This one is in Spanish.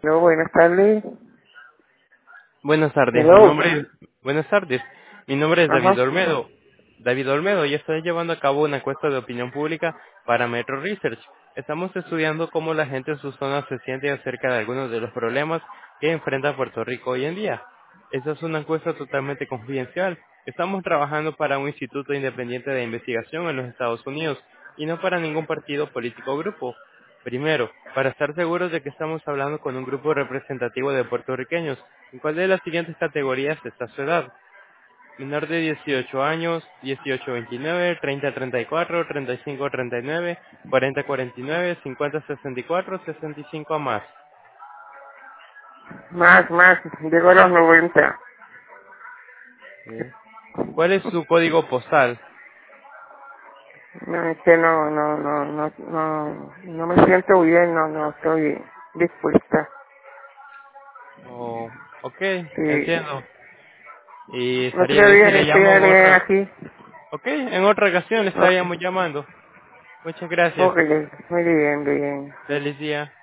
No, buenas tardes. Buenas tardes, Hello. buenas tardes. Mi nombre es David Ajá. Olmedo. David Olmedo, y estoy llevando a cabo una encuesta de opinión pública para Metro Research. Estamos estudiando cómo la gente en su zona se siente acerca de algunos de los problemas que enfrenta Puerto Rico hoy en día. Esta es una encuesta totalmente confidencial. Estamos trabajando para un instituto independiente de investigación en los Estados Unidos y no para ningún partido político o grupo. Primero, para estar seguros de que estamos hablando con un grupo representativo de puertorriqueños, ¿en cuál de las siguientes categorías está su edad? Menor de 18 años, 18-29, 30-34, 35-39, 40-49, 50-64, 65 a más. Más. Llegó a los 90. ¿Sí? ¿Cuál es su código postal? No, es que no me siento bien, no estoy dispuesta. Oh, ok, Sí. entiendo. ¿Y estaría Otro bien si día le le estoy llamo en otra? aquí. Ok, en otra ocasión le Ok. estaríamos llamando. Muchas gracias. Ok, muy bien. Feliz día.